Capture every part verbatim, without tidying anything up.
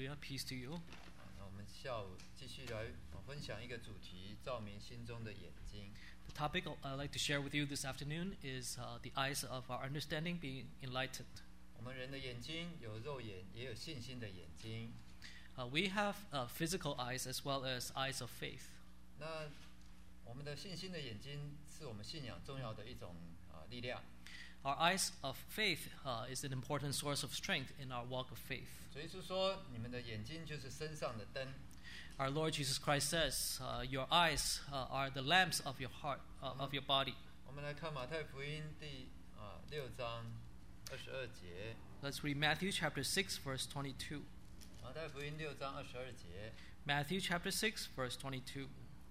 Hallelujah, peace to you. 啊那我们下午继续来啊分享一个主题：照明心中的眼睛。 The topic I'd like to share with you this afternoon is uh, the eyes of our understanding being enlightened. 我们人的眼睛有肉眼，也有信心的眼睛。 Uh, we have uh, physical eyes as well as eyes of faith. 那我们的信心的眼睛是我们信仰重要的一种啊力量。 Our eyes of faith uh, is an important source of strength in our walk of faith. 所以是说，你们的眼睛就是身上的灯。 Our Lord Jesus Christ says, uh, your eyes uh, are the lamps of your heart, uh, of your body. 我们来看马太福音第啊六章二十二节。 Let's read Matthew chapter six, verse twenty-two. 马太福音六章二十二节。 Matthew chapter six, verse twenty-two.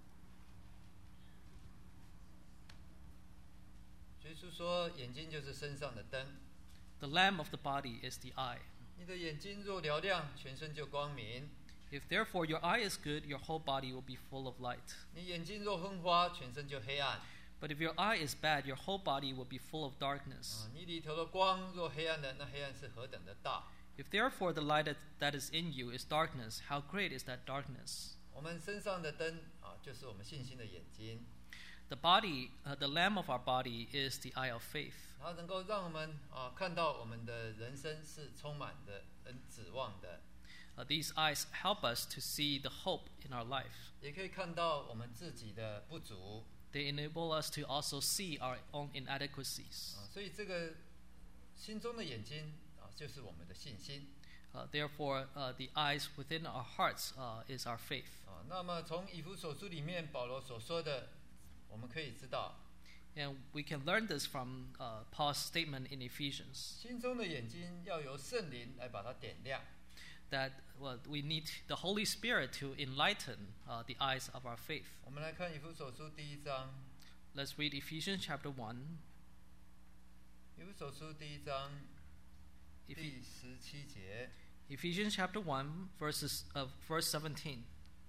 所以是说，眼睛就是身上的灯。 The lamp of the body is the eye. 你的眼睛若嘹亮，全身就光明； If therefore your eye is good, your whole body will be full of light. 你眼睛若昏花，全身就黑暗。 But if your eye is bad, your whole body will be full of darkness. 啊，你里头的光若黑暗的，那黑暗是何等的大！ If therefore the light that, that is in you is darkness, how great is that darkness? 我们身上的灯啊，就是我们信心的眼睛， The body, uh, the lamp of our body is the eye of faith. 它能够让我们啊看到我们的人生是充满的跟指望的， Uh, these eyes help us to see the hope in our life. 也可以看到我们自己的不足 They enable us to also see our own inadequacies. 啊，所以这个心中的眼睛啊，就是我们的信心 Uh, therefore, uh, the eyes within our hearts uh, is our faith. 啊。那么从以弗所书里面保罗所说的，我们可以知道， And we can learn this from uh, Paul's statement in Ephesians, 心中的眼睛要由圣灵来把它点亮。 that well, we need the Holy Spirit to enlighten uh, the eyes of our faith. 我们来看以弗所书第一章， Let's read Ephesians chapter one, 以弗所书第一章 Eph- 第十七节。 Ephesians chapter one, verses of verse seventeen.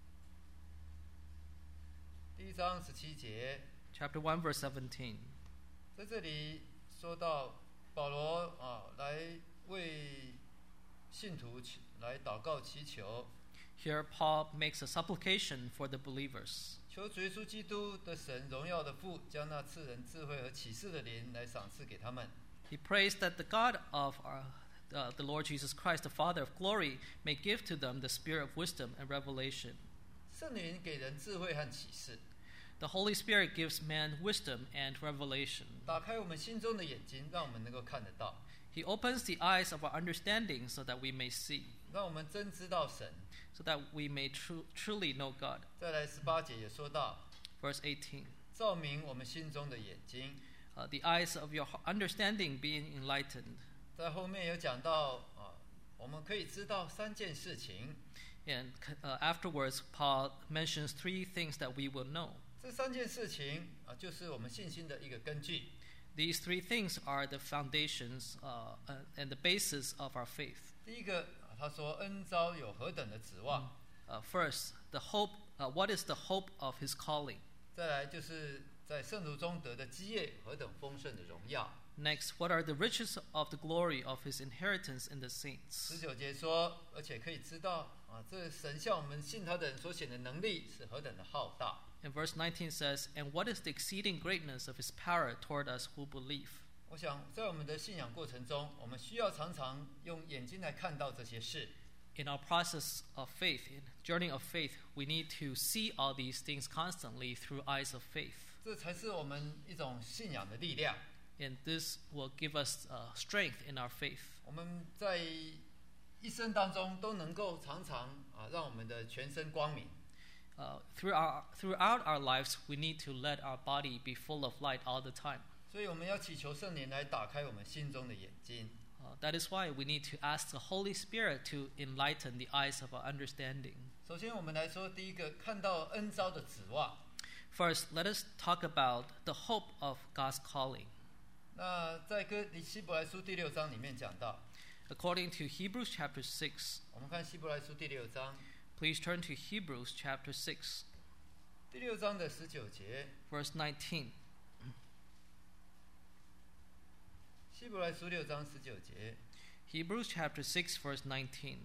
第一章十七节， Chapter one, verse seventeen. 在这里说到保罗啊，来为信徒祈来祷告祈求， Here, Paul makes a supplication for the believers. 求主耶稣基督的神荣耀的父，将那赐人智慧和启示的灵来赏赐给他们。 He prays that the God of our, uh, the Lord Jesus Christ, the Father of glory, may give to them the spirit of wisdom and revelation. 圣灵给人智慧和启示， The Holy Spirit gives man wisdom and revelation. 打开我们心中的眼睛，让我们能够看得到， He opens the eyes of our understanding so that we may see, 让我们真知道神。 so that we may tru- truly know God. 再来十八节也说到， Verse eighteen. 照明我们心中的眼睛。 Uh, the eyes of your understanding being enlightened. 在后面有讲到啊，我们可以知道三件事情。 And uh, afterwards, Paul mentions three things that we will know. 这三件事情啊，就是我们信心的一个根据。 These three things are the foundations uh, uh, and the basis of our faith. 第一个，啊他说恩召有何等的指望。 Uh, first, the hope. Uh, what is the hope of his calling? 再来就是在圣徒中得的基业何等丰盛的荣耀。 Next, what are the riches of the glory of his inheritance in the 十 saints? 九节说，而且可以知道啊，这神向我们信他的人所显的能力是何等的浩大。 And verse nineteen says, "And what is the exceeding greatness of his power toward us who believe?" 我想在我们的信仰过程中，我们需要常常用眼睛来看到这些事。 In our process of faith, in journey of faith, we need to see all these things constantly through eyes of faith. 这才是我们一种信仰的力量。 And this will give us uh, strength in our faith. 我们在一生当中都能够常常啊，让我们的全身光明。 Uh, through our, throughout our lives, we need to let our body be full of light all the time. 所以我们要祈求圣灵来打开我们心中的眼睛。 Uh, that is why we need to ask the Holy Spirit to enlighten the eyes of our understanding. 首先，我们来说第一个，看到恩召的指望。 First, let us talk about the hope of God's calling. 那在哥希伯来书第六章里面讲到， According to Hebrews chapter six, 我们看希伯来书第六章， please turn to Hebrews chapter six, 第六章的十九节， verse nineteen. 希伯来书六章十九节， Hebrews chapter six, verse nineteen.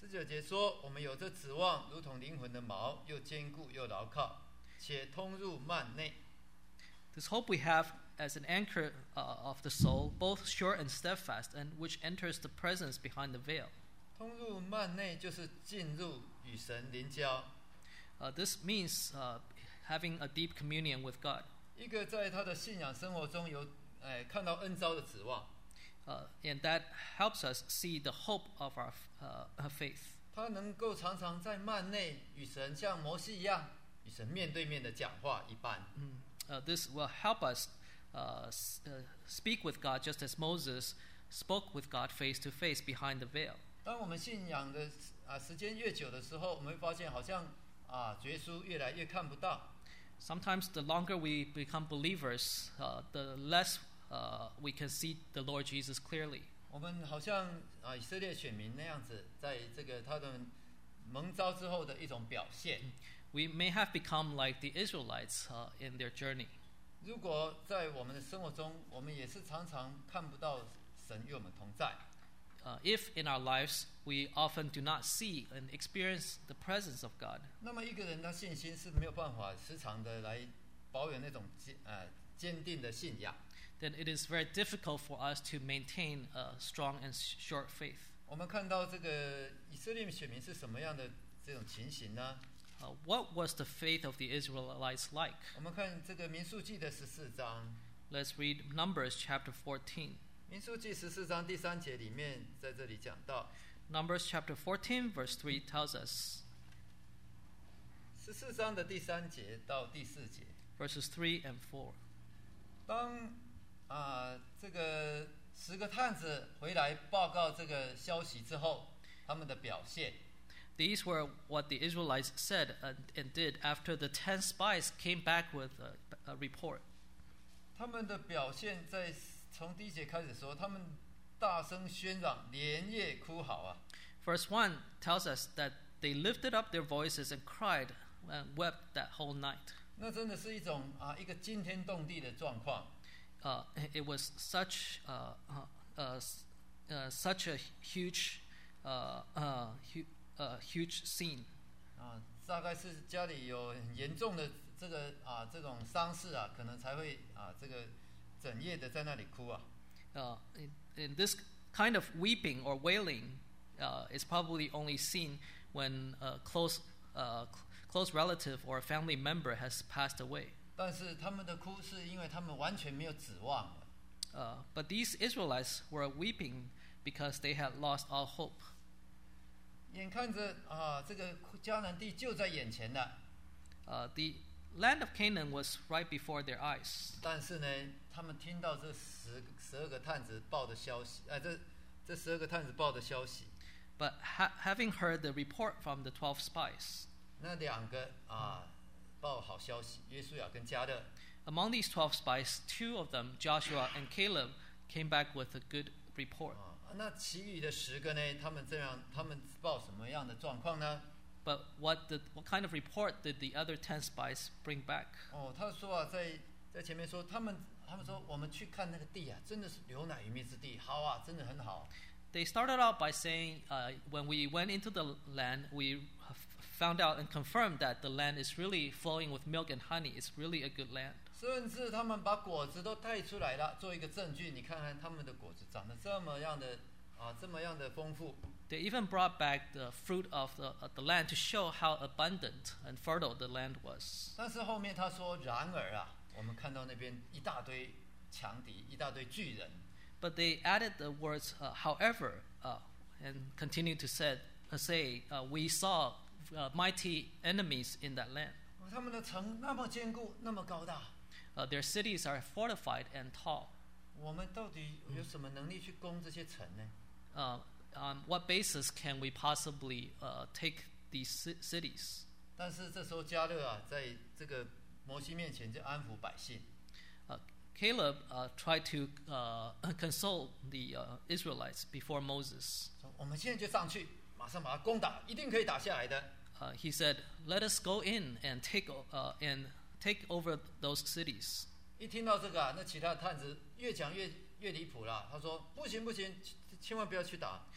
十九节说，我们有这指望，如同灵魂的锚，又坚固又牢靠，且通入幔内。 This hope we have as an anchor uh, of the soul, both sure and steadfast, and which enters the presence behind the veil. 通入幔内就是进入与神邻交。 Uh, this means uh, having a deep communion with God. 一个在他的信仰生活中有哎看到恩召的指望。 Uh, and that helps us see the hope of our uh, faith. 他能够常常在幔内与神像摩西一样，与神面对面的讲话一般。 Mm. Uh, this will help us uh, s- uh, speak with God just as Moses spoke with God face to face behind the veil. 当我们信仰的啊时间越久的时候，我们会发现好像啊耶稣越来越看不到。 Sometimes the longer we become believers, uh, the less uh, we can see the Lord Jesus clearly. 我们好像啊以色列选民那样子，在这个他的蒙召之后的一种表现。 We may have become like the Israelites uh, in their journey. 如果在我们的生活中，我们也是常常看不到神与我们同在。 Uh, if in our lives we often do not see and experience the presence of God, 那么一个人他信心是没有办法时常的来保有那种坚呃坚定的信仰。 then it is very difficult for us to maintain a strong and short faith. 我们看到这个以色列选民是什么样的这种情形呢？ Uh, what was the faith of the Israelites like? 我们看这个民数记的十四章， Let's read Numbers chapter fourteen. 民数记十四章第三节里面，在这里讲到， Numbers chapter fourteen verse three tells us, 十四章的第三节到第四节， verses three and four. 当啊、呃、这个十个探子回来报告这个消息之后，他们的表现。 These were what the Israelites said and, and did after the ten spies came back with a, a report. 他们的表现在从第一节开始说，他们大声喧嚷，连夜哭嚎啊。 Verse one tells us that they lifted up their voices and cried and wept that whole night. 那真的是一种啊一个惊天动地的状况。 Uh, it was such uh, uh, uh, uh, such a huge uh, uh, hu- uh, huge scene. 啊，大概是家里有很严重的这个啊这种伤势啊，可能才会啊这个整夜的在那里哭啊。 Uh, in, in this kind of weeping or wailing uh, is probably only seen when a close uh, cl- close relative or a family member has passed away. 但是他们的哭是因为他们完全没有指望了。 Uh, but these Israelites were weeping because they had lost all hope. 眼看着啊这个迦南地就在眼前了， Uh, the land of Canaan was right before their eyes. 但是呢，他们听到这十十二个探子报的消息，啊，这这十二个探子报的消息， But ha- having heard the report from the twelve spies, 那两个啊报好消息，约书亚跟迦勒， among these twelve spies, two of them, Joshua and Caleb, came back with a good report. 啊，那其余的十个呢，他们这样，他们报什么样的状况呢？ But what did, what kind of report did the other ten spies bring back? 哦，他说啊，在在前面说，他们他们说，我们去看那个地啊，真的是流奶与蜜之地，好啊，真的很好。 They started out by saying, uh, when we went into the land, we f- found out and confirmed that the land is really flowing with milk and honey. It's really a good land. 甚至他们把果子都带出来了，做一个证据。你看看他们的果子长得这么样的啊，这么样的丰富。 They even brought back the fruit of the, of the land to show how abundant and fertile the land was. 但是后面他说，然而啊，我们看到那边一大堆强敌，一大堆巨人。 But they added the words, uh, however, uh, and continued to said, uh, say, uh, we saw uh, mighty enemies in that land. 他们的城那么坚固，那么高大， Uh, their cities are fortified and tall. 我们到底有什么能力去攻这些城呢？ Uh, on what basis can we possibly uh, take these ci- cities? 但是这时候迦勒啊，在这个摩西面前就安抚百姓。 Uh, Caleb uh, tried to uh, console the uh, Israelites before Moses. 说我们现在就上去，马上把它攻打，一定可以打下来的。 Uh, he said, "Let us go in and take o- uh, and take over those cities." 一听到这个啊，那其他的探子越讲越越离谱了。他说：“不行不行，千千万不要去打。”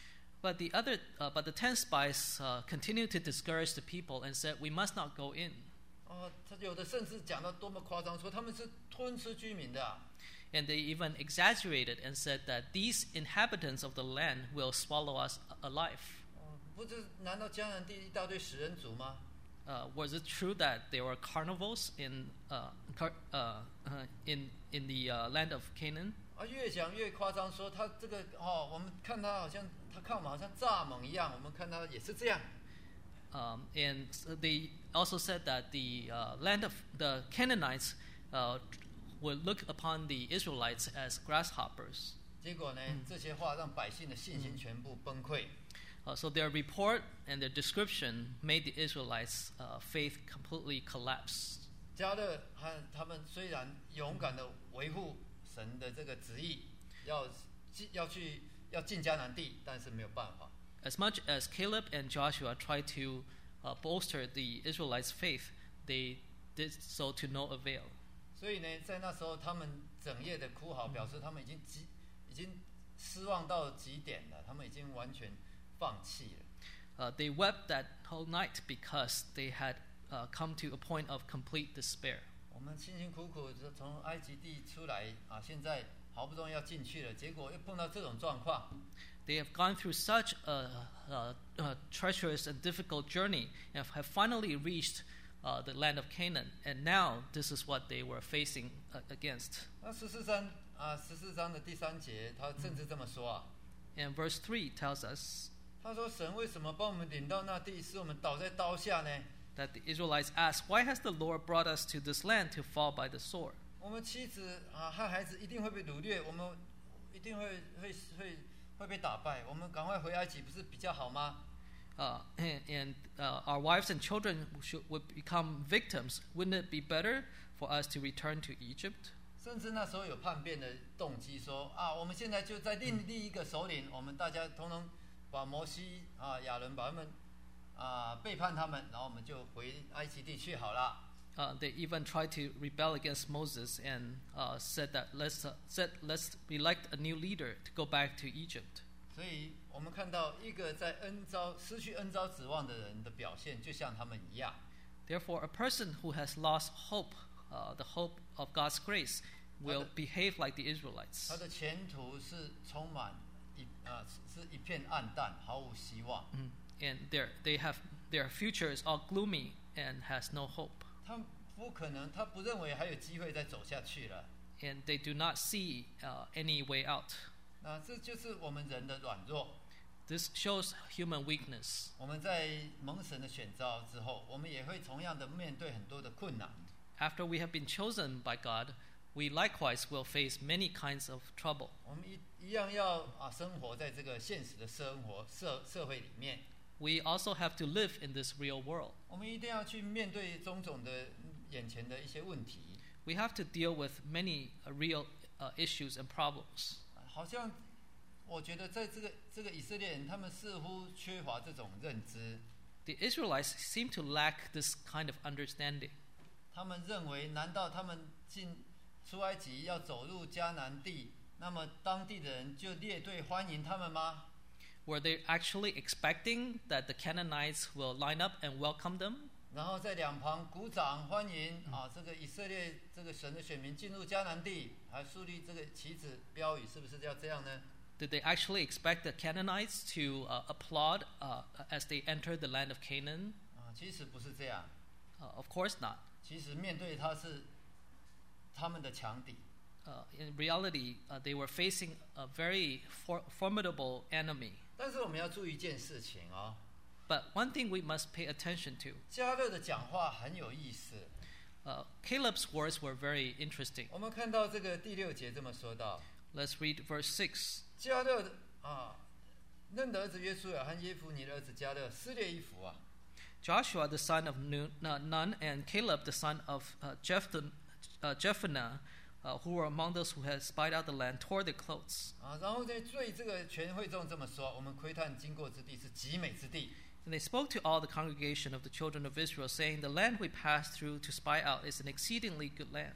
But the other, uh, but the ten spies uh, continued to discourage the people and said, "We must not go in." 哦，他有的甚至讲到多么夸张，说他们是吞吃居民的、啊。 And they even exaggerated and said that these inhabitants of the land will swallow us alive. 哦，不是，难道迦南地一大堆食人族吗？ Uh, was it true that there were carnivals in uh, car, uh, uh, in in the uh, land of Canaan? 啊，越讲越夸张，说他这个哦，我们看他好像，他看我们好像蚱蜢一样，我们看他也是这样。 Um, and they also said that the uh, land of the Canaanites uh, would look upon the Israelites as grasshoppers. 结果呢，这些话让百姓的信心全部崩溃。 Uh, so their report and their description made the Israelites' uh, faith completely collapse. 迦勒和他们虽然勇敢的维护神的这个旨意，要要去要进迦南地，但是没有办法。 As much as Caleb and Joshua tried to uh, bolster the Israelites' faith, they did so to no avail. 所以呢，在那时候他们整夜的哭嚎，表示他们已经极已经失望到极点了，他们已经完全放弃了。 Uh, they wept that whole night because they had uh, come to a point of complete despair. 我们辛辛苦苦从埃及地出来啊，现在好不容易要进去了，结果又碰到这种状况。 They have gone through such a, a, a treacherous and difficult journey and have finally reached uh, the land of Canaan, and now this is what they were facing uh, against. 那十四章啊，十四章的第三节，他甚至这么说啊。 And verse three tells us 他说：“神为什么把我们领到那地，使我们倒在刀下呢？ that the Israelites asked, "Why has the Lord brought us to this land to fall by the sword?" 我们妻子啊和孩子一定会被掳掠，我们一定会会会会被打败。我们赶快回埃及，不是比较好吗？” Uh, and and uh, our wives and children should, would become victims. Wouldn't it be better for us to return to Egypt? 甚至那时候有叛变的动机说，啊，我们现在就在另立一个首领，我们大家通通把摩西啊、亚伦把他们啊背叛他们，然后我们就回埃及地去好了。 Uh, they even tried to rebel against Moses and uh, said that let's uh, said let's elect a new leader to go back to Egypt. 所以我们看到一个在恩召失去恩召指望的人的表现，就像他们一样。 Therefore, a person who has lost hope, uh, the hope of God's grace, will behave like the Israelites. 他的前途是充满一啊、呃、是一片暗淡，毫无希望。 Mm. And their they have their future is all gloomy and has no hope. 他不可能，他不认为还有机会再走下去了。 And they do not see uh, any way out. 那这就是我们人的软弱。 This shows human weakness. 我们在蒙神的选召之后，我们也会同样的面对很多的困难。 After we have been chosen by God, we likewise will face many kinds of trouble. 我们一一样要啊生活在这个现实的生活社社会里面。 We also have to live in this real world. 我们一定要去面对种种的眼前的一些问题。 We have to deal with many uh, real uh, issues and problems. 好像我觉得在这个这个以色列人，他们似乎缺乏这种认知。 The Israelites seem to lack this kind of understanding. 他们认为，难道他们进出埃及要走入迦南地，那么当地的人就列队欢迎他们吗？ Were they actually expecting that the Canaanites will line up and welcome them? 然后在两旁鼓掌欢迎啊，这个以色列这个神的选民进入迦南地，还树立这个旗帜标语，是不是要这样呢？ Did they actually expect the Canaanites to uh, applaud uh, as they entered the land of Canaan? 啊，其实不是这样。 Uh, of course not. 其实面对他是他们的强敌。 Uh, in reality, uh, they were facing a very for- formidable enemy. 但是我们要注意一件事情哦， But one thing we must pay attention to. 迦勒的讲话很有意思。 Uh, Caleb's words were very interesting. 我们看到这个第六节这么说到， Let's read verse six. 迦勒啊，嫩的儿子约书亚和耶孚尼的儿子迦勒撕裂衣服啊。 Joshua the son of Nun, uh, Nun and Caleb the son of uh, Jephthah, uh, Jephunneh, uh, who were among those who had spied out the land, tore their clothes. 啊，然后在对这个全会众这么说：我们窥探经过之地是极美之地。 And they spoke to all the congregation of the children of Israel, saying, "The land we passed through to spy out is an exceedingly good land." 啊，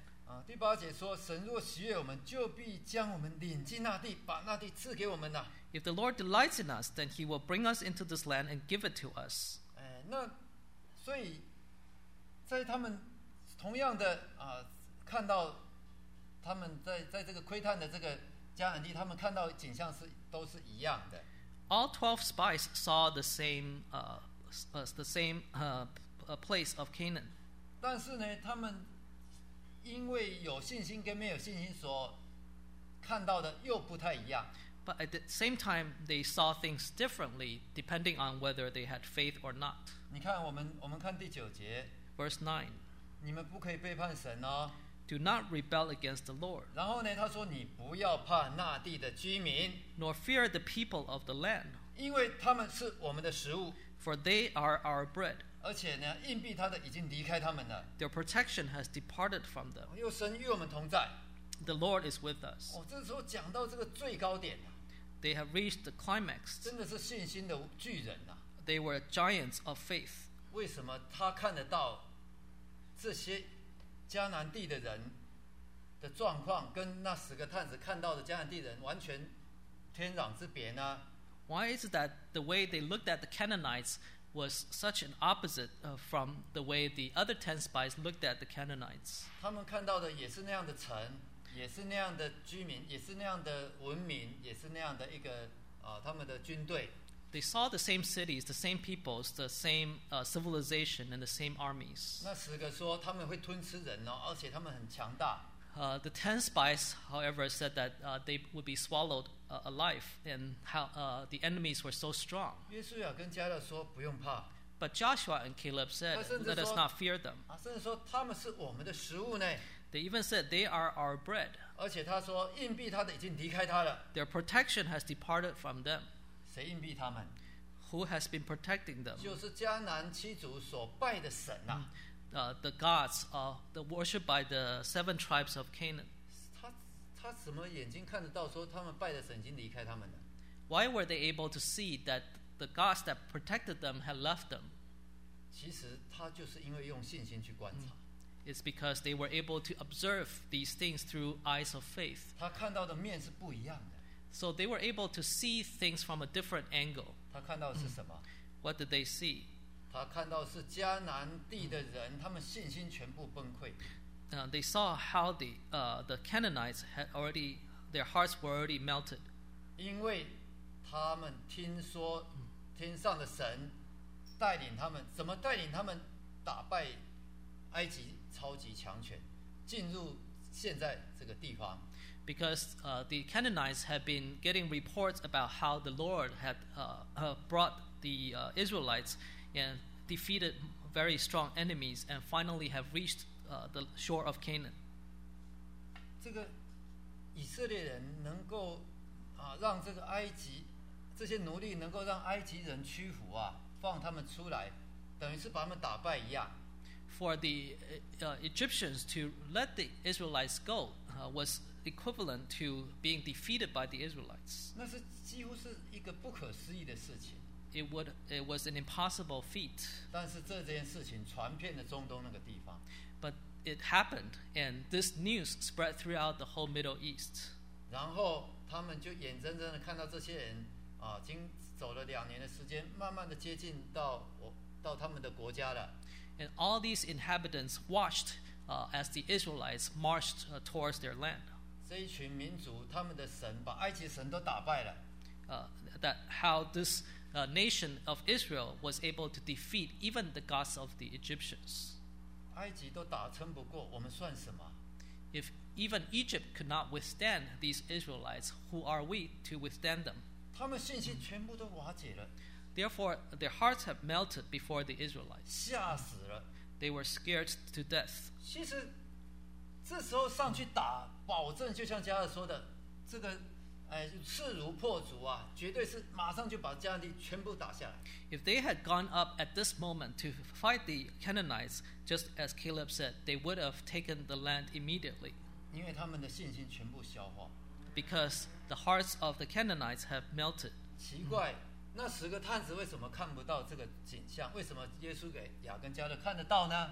第八节说，神若喜悦我们，就必将我们领进那地，把那地赐给我们呐。 If the Lord delights in us, then he will bring us into this land and give it to us. 哎，那所以在他们同样的啊，看到他们在在这个窥探的这个迦南地，他们看到景象是都是一样的。 All twelve spies saw the same, uh, uh, the same uh, place of Canaan. 但是呢，他们因为有信心跟没有信心所看到的又不太一样。 But at the same time, they saw things differently depending on whether they had faith or not. 你看，我们我们看第九节 Verse nine, 你们不可以背叛神哦。 do not rebel against the Lord, 然后呢，他说你不要怕那地的居民， nor fear the people of the land, 因为他们是我们的食物， for they are our bread. 而且呢，硬币他的已经离开他们了。 Their protection has departed from them. 又神与我们同在。 The Lord is with us. 哦，这时候讲到这个最高点啊， They have reached the climax. 真的是信心的巨人啊！ They were giants of faith. 为什么他看得到这些迦南地的人的状况，跟那十个探子看到的迦南地人完全天壤之别呢？ Why is it that the way they looked at the Canaanites was such an opposite uh, from the way the other ten spies looked at the Canaanites? 他们看到的也是那样的城，也是那样的居民，也是那样的文明，也是那样的一个啊，他们的军队。 They saw the same cities, the same peoples, the same uh, civilization, and the same armies. 那十个说他们会吞吃人哦，而且他们很强大。 Uh, the ten spies, however, said that uh, they would be swallowed uh, alive, and how uh, the enemies were so strong. 约书亚跟迦勒说不用怕， But Joshua and Caleb said, "Let us not fear them." 啊，甚至说他们是我们的食物呢。 They even said, "They are our bread." 而且他说硬币他的已经离开他了， Their protection has departed from them. 谁硬币他们？ Who has been protecting them? 就是迦南七族所拜的神呐、啊。 Uh, the gods, uh, the worshipped by the seven tribes of Canaan. 他他怎么眼睛看得到说他们拜的神已经离开他们了？ Why were they able to see that the gods that protected them had left them? 其实他就是因为用信心去观察， It's because they were able to observe these things through eyes of faith. 他看到的面是不一样的。 So they were able to see things from a different angle. 他看到的是什么？ What did they see? 他看到是迦南地的人，他们信心全部崩溃。 Uh, they saw how the uh, the Canaanites had already, their hearts were already melted. 因为他们听说天上的神带领他们，怎么带领他们打败埃及超级强权，进入现在这个地方。 Because uh, the Canaanites had been getting reports about how the Lord had uh, uh, brought the uh, Israelites and defeated very strong enemies and finally have reached uh, the shore of Canaan. 这个以色列人能够啊让这个埃及这些奴隶能够让埃及人屈服啊，放他们出来，等于是把他们打败一样。 For the uh, Egyptians to let the Israelites go uh, was equivalent to being defeated by the Israelites. 那是几乎是一个不可思议的事情。 It would it was an impossible feat. 但是这件事情传遍了中东那个地方。 But it happened, and this news spread throughout the whole Middle East. 然后他们就眼睁睁的看到这些人啊，经走了两年的时间，慢慢的接近到我到他们的国家了。 And all these inhabitants watched uh, as the Israelites marched uh, towards their land. 这一群民族，他们的神把埃及神都打败了。 Uh, that how this uh, nation of Israel was able to defeat even the gods of the Egyptians. 埃及都打撑不过，我们算什么？ If even Egypt could not withstand these Israelites, who are we to withstand them? 他们信心全部都瓦解了， Therefore, their hearts have melted before the Israelites. 吓死了。 They were scared to death. 其实这时候上去打，保证就像加勒说的，这个哎势如破竹啊，绝对是马上就把迦南地全部打下来。 If they had gone up at this moment to fight the Canaanites, just as Caleb said, they would have taken the land immediately, 因为他们的信心全部消化。 because the hearts of the Canaanites have melted. 奇怪，那十个探子为什么看不到这个景象？为什么耶稣给雅跟加勒看得到呢？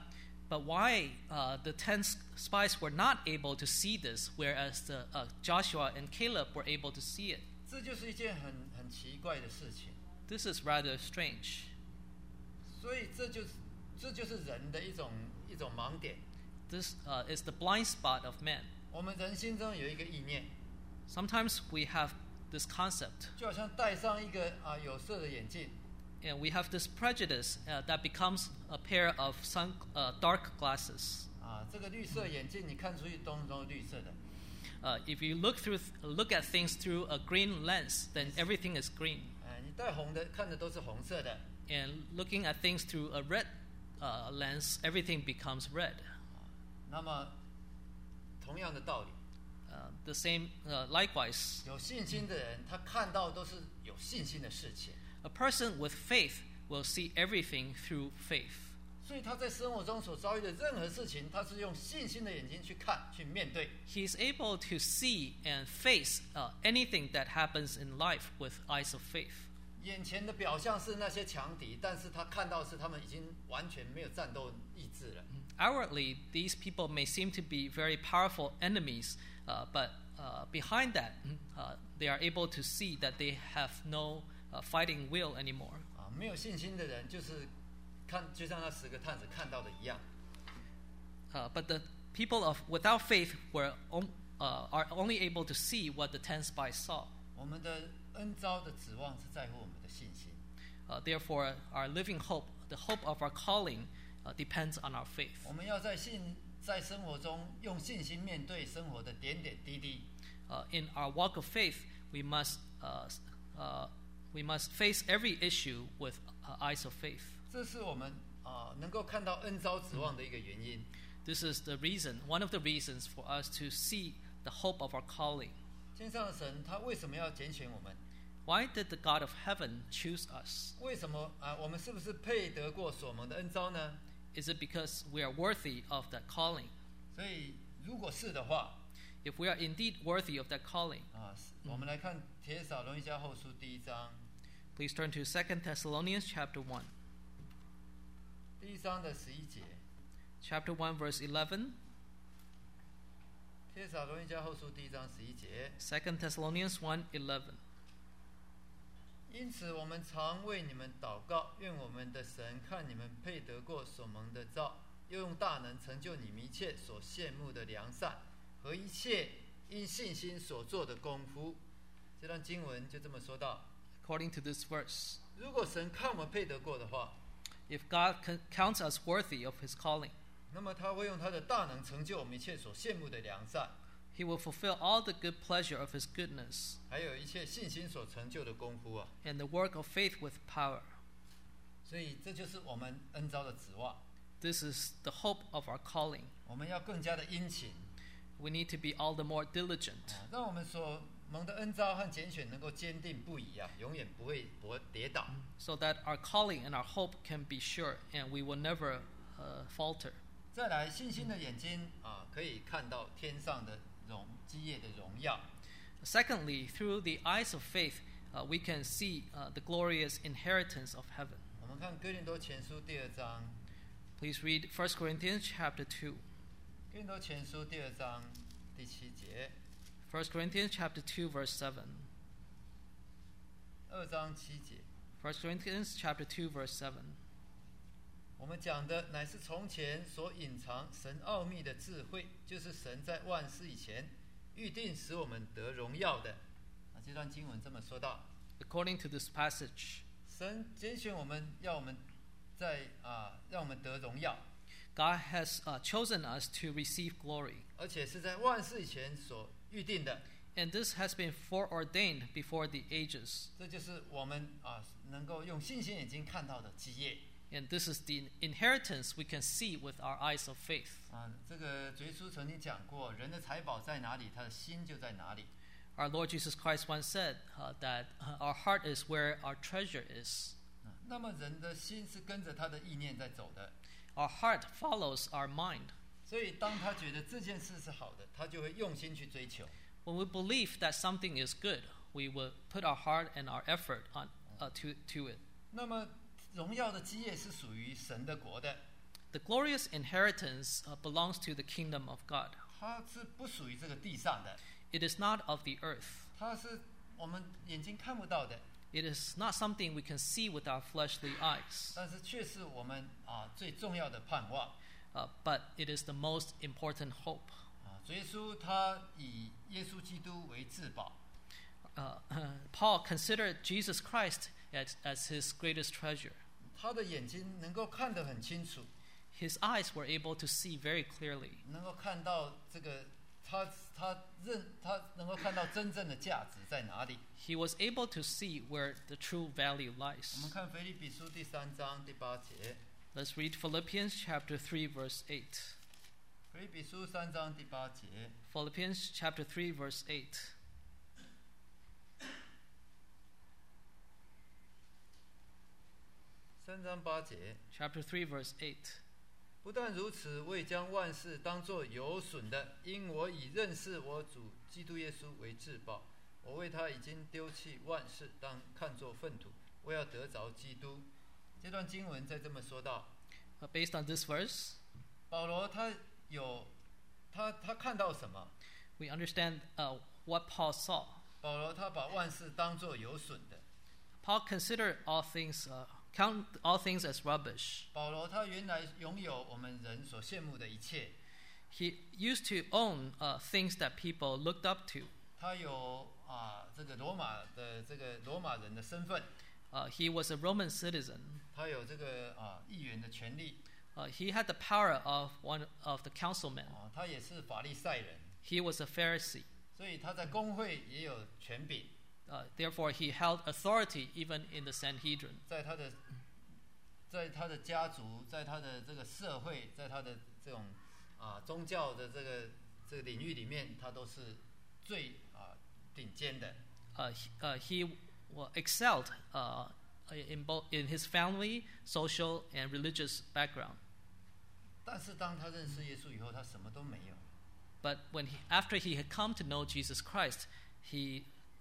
But why uh, the ten spies were not able to see this, whereas the, uh, Joshua and Caleb were able to see it? 这就是一件很很奇怪的事情。 This is rather strange. 所以这就是这就是人的一种一种盲点。 This uh, is the blind spot of man. 我们人心中有一个意念， Sometimes we have this concept, 就好像戴上一个啊有色的眼镜， and we have this prejudice uh, that becomes a pair of sun, uh, dark glasses. 啊，这个绿色眼镜你看出去都都是绿色的。 Uh, if you look through, look at things through a green lens, then everything is green. 哎，你戴红的看的都是红色的。 And looking at things through a red uh, lens, everything becomes red. 那么，同样的道理， Uh, the same, uh, likewise, 有信心的人，他看到都是有信心的事情， a person with faith will see everything through faith. 所以他在生活中所遭遇的任何事情，他是用信心的眼睛去看、去面对。 He is able to see and face uh, anything that happens in life with eyes of faith. 眼前的表象是那些强敌，但是他看到是他们已经完全没有战斗意志了。 Outwardly, these people may seem to be very powerful enemies, uh, but uh, behind that, uh, they are able to see that they have no uh, fighting will anymore. 啊，没有信心的人，就是看，就像那十个探子看到的一样。 Uh, but the people of without faith were on, uh, are only able to see what the ten spies saw. 我们的恩召的指望是在乎我们的信心。 Uh, therefore, our living hope, the hope of our calling, uh, depends on our faith. 我们要在信在生活中用信心面对生活的点点滴滴。 Uh, in our walk of faith, we must uh, uh, we must face every issue with uh, eyes of faith. 这是我们啊、能够看到恩召指望的一个原因。 This is the reason, one of the reasons for us to see the hope of our calling. 天上的神他为什么要拣选我们？ Why did the God of heaven choose us? 为什么啊、我们是不是配得过所蒙的恩召呢？ Is it because we are worthy of that calling? 所以如果是的话， If we are indeed worthy of that calling, 啊，我们来看帖撒罗尼迦后书第一章， please turn to Second Thessalonians chapter one. 第一章的十一节。 Chapter one, verse eleven. 帖撒罗尼迦后书第一章十一节。 Second Thessalonians one eleven. 因此，我们常为你们祷告，愿我们的神看你们配得过所蒙的召，又用大能成就你们一切所羡慕的良善和一切因信心所做的功夫。这段经文就这么说到： According to this verse, 如果神看我们配得过的话， if God c- counts us worthy of His calling, 那么他会用他的大能成就我们一切所羡慕的良善， He will fulfill all the good pleasure of His goodness 还有一切信心所成就的功夫啊！ and the work of faith with power. 所以这就是我们恩召的指望。 This is the hope of our calling. 我们要更加的殷勤， We need to be all the more diligent, 啊让我们所蒙的恩召和拣选能够坚定不移啊，永远不会不会跌倒。 so that our calling and our hope can be sure and we will never uh, falter. 再来，信心的眼睛啊，可以看到天上的荣基业的荣耀。 Secondly, through the eyes of faith, uh, we can see uh, the glorious inheritance of heaven. 我们看哥林多前书第二章， Please read First Corinthians chapter two. 哥林多前书第二章第七节， First Corinthians chapter two, verse seven. 二章七节。 First Corinthians chapter two, verse seven. 我们讲的乃是从前所隐藏神奥秘的智慧，就是神在万事以前预定使我们得荣耀的。啊，这段经文这么说到： According to this passage, 神拣选我们，要我们在啊，让我们得荣耀， God has uh, chosen us to receive glory. 而且是在万事以前所预定的。 And this has been foreordained before the ages. 这就是我们啊能够用信心眼睛看到的基业。 And this is the inheritance we can see with our eyes of faith. 啊，这个耶稣曾经讲过，人的财宝在哪里，他的心就在哪里。 Our Lord Jesus Christ once said uh, that uh, our heart is where our treasure is. 啊那么人的心是跟着他的意念在走的， Our heart follows our mind. 所以当他觉得这件事是好的，他就会用心去追求。 When we believe that something is good, we will put our heart and our effort on, uh, to, to it. 那么荣耀的基业是属于神的国的， The glorious inheritance uh, belongs to the kingdom of God. 它是不属于这个地上的， It is not of the earth. 它是我们眼睛看不到的， It is not something we can see with our fleshly eyes, 但是却是我们啊最重要的盼望。 uh, but it is the most important hope. 啊，主耶稣他以耶稣基督为至宝， Uh, Paul considered Jesus Christ as, as his greatest treasure. 他的眼睛能够看得很清楚， His eyes were able to see very clearly. 能够看到这个他他认他能够看到真正的价值在哪里。 He was able to see where the true value 我 lies. 们看腓立比书第三章第八节， Let's read Philippians chapter three, verse eight. 腓立比书三章第八节， Philippians chapter three, verse eight. 三章八节。 Chapter three, verse eight. 不但如此，我也将万事当作有损的，因我以认识我主基督耶稣为至宝。我为他已经丢弃万事，当看作粪土，我要得着基督。这段经文再这么说到， Uh, based on this verse, 保罗他有他他看到什么？ we understand uh, what Paul saw. 保罗他把万事当作有损的。 Paul considered all things, uh, count all things as rubbish. 保罗他原来拥有我们人所羡慕的一切， He used to own uh, things that people looked up to. 他有啊这个罗马的这个罗马人的身份， Uh, he was a Roman citizen. 他有这个啊议员的权利， Uh, he had the power of one of the councilmen. 啊他也是法利赛人， He was a Pharisee. 所以他在公会也有权柄， Uh, therefore, he held authority even in the Sanhedrin. 在他的在他的家族，在他的这个社会，在他的这种啊宗教的这个这个领域里面，他都是最啊顶尖的。 Uh, he, uh, he well, excelled uh, in both in his family, social, and religious background. 但是当他认识耶稣以后，他什么都没有。 But when he, after he had come to know Jesus Christ, he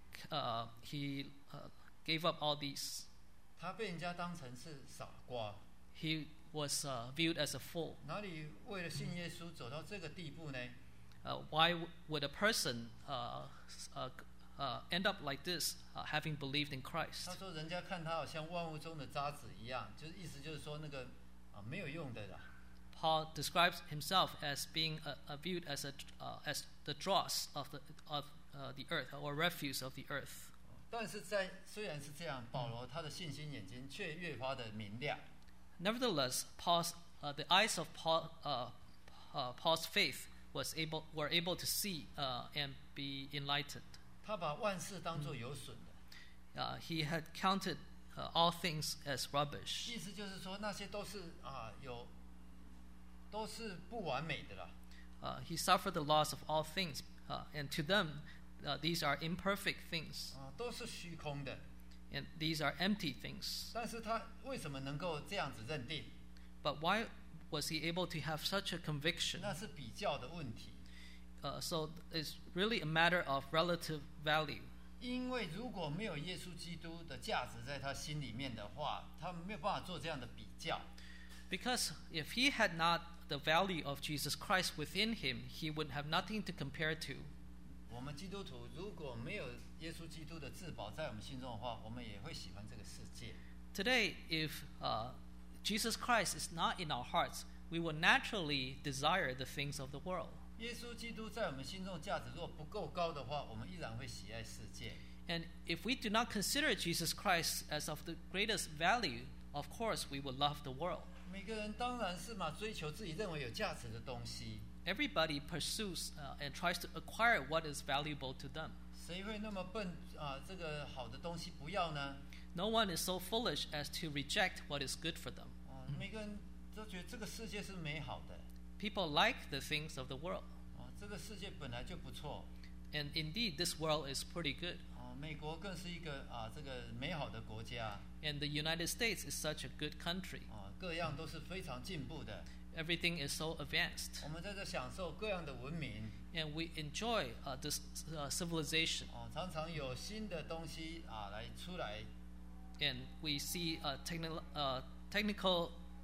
uh, he uh, gave up all these. 他被人家当成是傻瓜， He was uh, viewed as a fool. 哪里为了信耶稣走到这个地步呢？ Uh, why w- would a person uh, s- uh, uh, end up like this, uh, having believed in 他 Christ? 说人家看他好像万物中的渣滓一样，就是意思就是说那个啊没有用的啦。 Paul describes himself as being uh, uh, viewed as a uh, as the dross of the of uh, the earth or refuse of the earth. 但是在虽然是这样，保罗他的信心眼睛却越发的明亮。 Nevertheless, Paul's uh, the eyes of Paul uh, uh, Paul's faith was able were able to see uh, and be enlightened. 他把万事当作有损的， Uh, he had counted uh, all things as rubbish. 意思就是说那些都是啊有都是不完美的啦。 Uh, he suffered the loss of all things, uh, and to them, uh, these are imperfect things, 啊，都是虚空的。 and these are empty things. 但是他为什么能够这样子认定？ But why was he able to have such a conviction? 那是比较的问题。 Uh, so it's really a matter of relative value. 因为如果没有耶稣基督的价值在他心里面的话，他没有办法做这样的比较。 Because if he had not the value of Jesus Christ within him, he would have nothing to compare to. 我们基督徒如果没有耶稣基督的至宝在我们心中的话，我们也会喜欢这个世界。 Today, if uh, Jesus Christ is not in our hearts, we will naturally desire the things of the world. 耶稣基督在我们心中的价值如果不够高的话，我们依然会喜爱世界。 And if we do not consider Jesus Christ as of the greatest value, of course we will love the world. 每个人当然是嘛，追求自己认为有价值的东西。 Everybody pursues uh, and tries to acquire what is valuable to them. 谁会那么笨啊？这个好的东西不要呢？ No one is so foolish as to reject what is good for them. 啊，每个人都觉得这个世界是美好的。 People like the things of the world. 啊，这个世界本来就不错。 And indeed, this world is pretty good. 啊，美国更是一个啊这个美好的国家。 And the United States is such a good country. 啊，各样都是非常进步的。 Everything is so advanced. 我们在这享受各样的文明。 And we enjoy uh, this uh, civilization. 啊，常常有新的东西啊来出来。 And we see uh, techni- uh, technical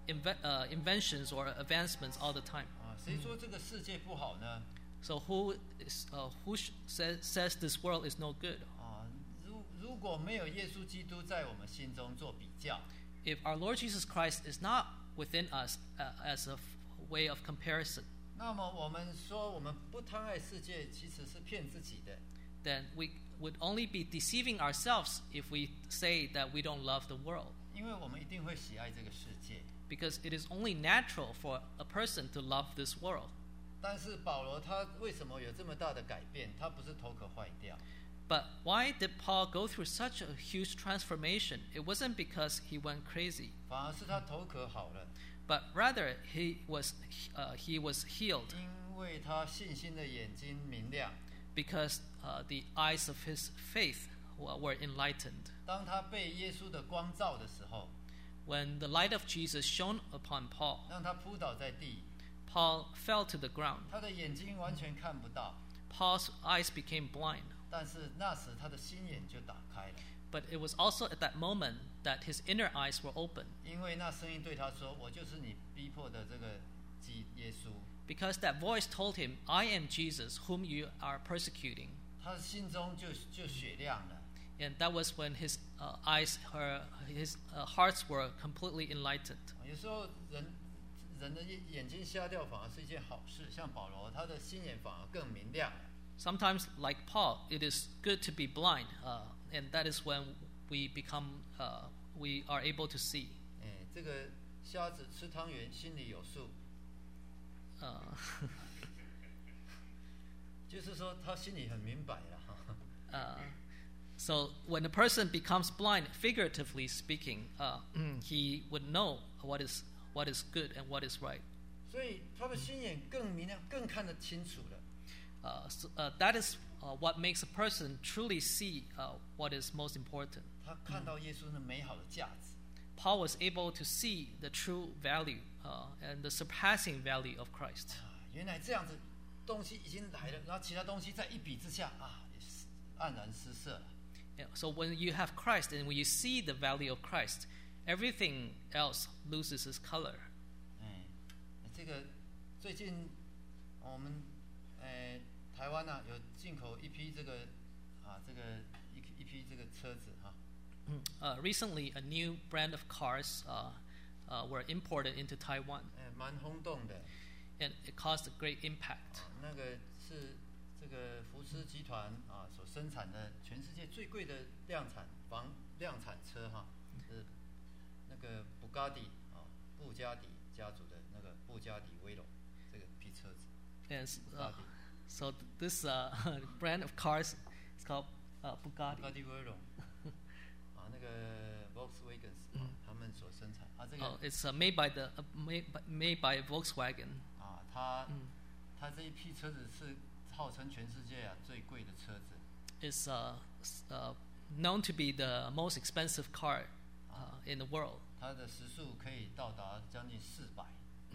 inve- uh, inventions or advancements all the time. 啊，谁说这个世界不好呢？ So who is uh, who sh- says says this world is no good? 啊，如如果没有耶稣基督在我们心中做比较， If our Lord Jesus Christ is not within us uh, as a f- way of comparison, 那么我们说我们不贪爱世界，其实是骗自己的。 then we would only be deceiving ourselves if we say that we don't love the world. 因为我们一定会喜爱这个世界。 Because it is only natural for a person to love this world. 但是保罗他为什么有这么大的改变？他不是头壳坏掉， But why did Paul go through such a huge transformation? It wasn't because he went crazy, 反而是他头壳好了， but rather he was uh, he was healed 因为他信心的眼睛明亮。 because uh, the eyes of his faith w- were enlightened. 当他被耶稣的光照的时候， When the light of Jesus shone upon Paul, 让他扑倒在地， Paul fell to the ground. 他的眼睛完全看不到， Paul's eyes became blind. 但是那时他的心眼就打开了， But it was also at that moment that his inner eyes were open, 因为那声音对他说：“我就是你逼迫的这个基耶稣。 because that voice told him, I am Jesus, whom you are persecuting. ” 他心中就就雪亮了。 And that was when his uh, eyes, her, his uh, hearts were completely enlightened. 有时候人人的眼眼睛瞎掉反而是一件好事，像保罗，他的心眼反而更明亮了。 Sometimes, like Paul, it is good to be blind, uh, and that is when we become, uh, we are able to see. 哎，这个瞎子吃汤圆，心里有数， Uh, 就是说他心里很明白了哈。 uh, so when a person becomes blind, figuratively speaking, uh, he would know what is what is good and what is right. 所以他的心眼更明亮，更看得清楚了。 Uh, so, uh, that is uh, what makes a person truly see uh, what is most important. 他看到耶稣那美好的价值， Paul was able to see the true value uh, and the surpassing value of Christ. 啊，原来这样子东西已经来了，然后其他东西在一比之下啊，也是黯然失色了。 Yeah, so when you have Christ and when you see the value of Christ, everything else loses its color. 哎，这个最近我们哎台湾呢、啊、有进口一批这个啊这个一一批这个车子哈、 Uh, recently, a new brand of cars uh, uh, were imported into Taiwan, 哎蛮轰动的。 and it caused a great impact. 啊那个是这个福斯集团啊所生产的全世界最贵的量产房量产车哈、是那个布加迪啊布加迪家族的那个布加迪威龙这个批车子。 And uh, so this uh, brand of cars is called uh, 布加 Bugatti. 迪威龙啊那个 Volkswagen 啊他们所生产啊这个 Oh, it's uh, made by the uh, made, by, made by Volkswagen. 啊它它这一批车子是号称全世界啊最贵的车子。 It's uh, s- uh, known to be the most expensive car uh, in the world, 它的时速可以到达将近四百。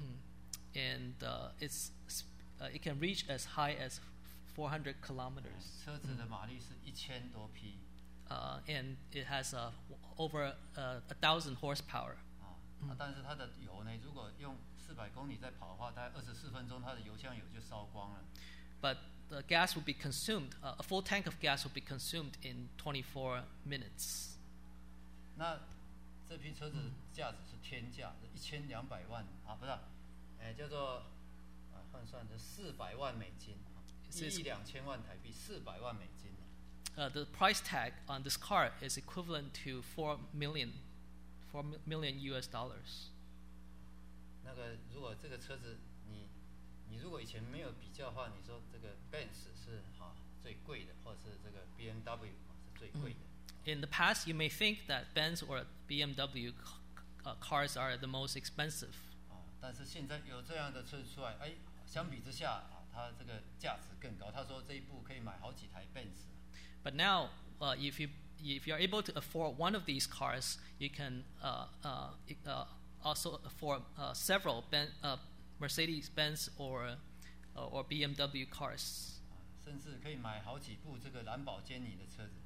and uh, it's uh, it can reach as high as four hundred kilometers, 车子的马力是一千多匹 uh, and it has uh, over uh, a thousand horsepower. 啊，啊但是它的油呢，如果用四百公里在跑的话，大概二十四分钟，它的油箱油就烧光了。 But the gas will be consumed. Uh, a full tank of gas will be consumed in twenty-four minutes. 那这批车子价值是天价，一千两百万啊，不是，哎，叫做啊换算成四百万美金，一亿两千万台币，四百万美金。 Uh, the price tag on this car is equivalent to four million, four million U S dollars. 那个如果这个车子你你如果以前没有比较的话，你说这个 Benz 是哈、最贵的，或者是这个 B M W 啊是最贵的。 In the past, you may think that Benz or B M W c- uh, cars are the most expensive. 啊，但是现在有这样的车子出来，哎，相比之下啊，它这个价值更高。他说这一部可以买好几台 Benz。 But now, uh, if you if you're able to afford one of these cars, you can uh, uh, uh, also afford uh, several ben, uh, Mercedes-Benz or uh, or B M W cars. 啊，甚至可以买好几部这个兰博基尼的车子。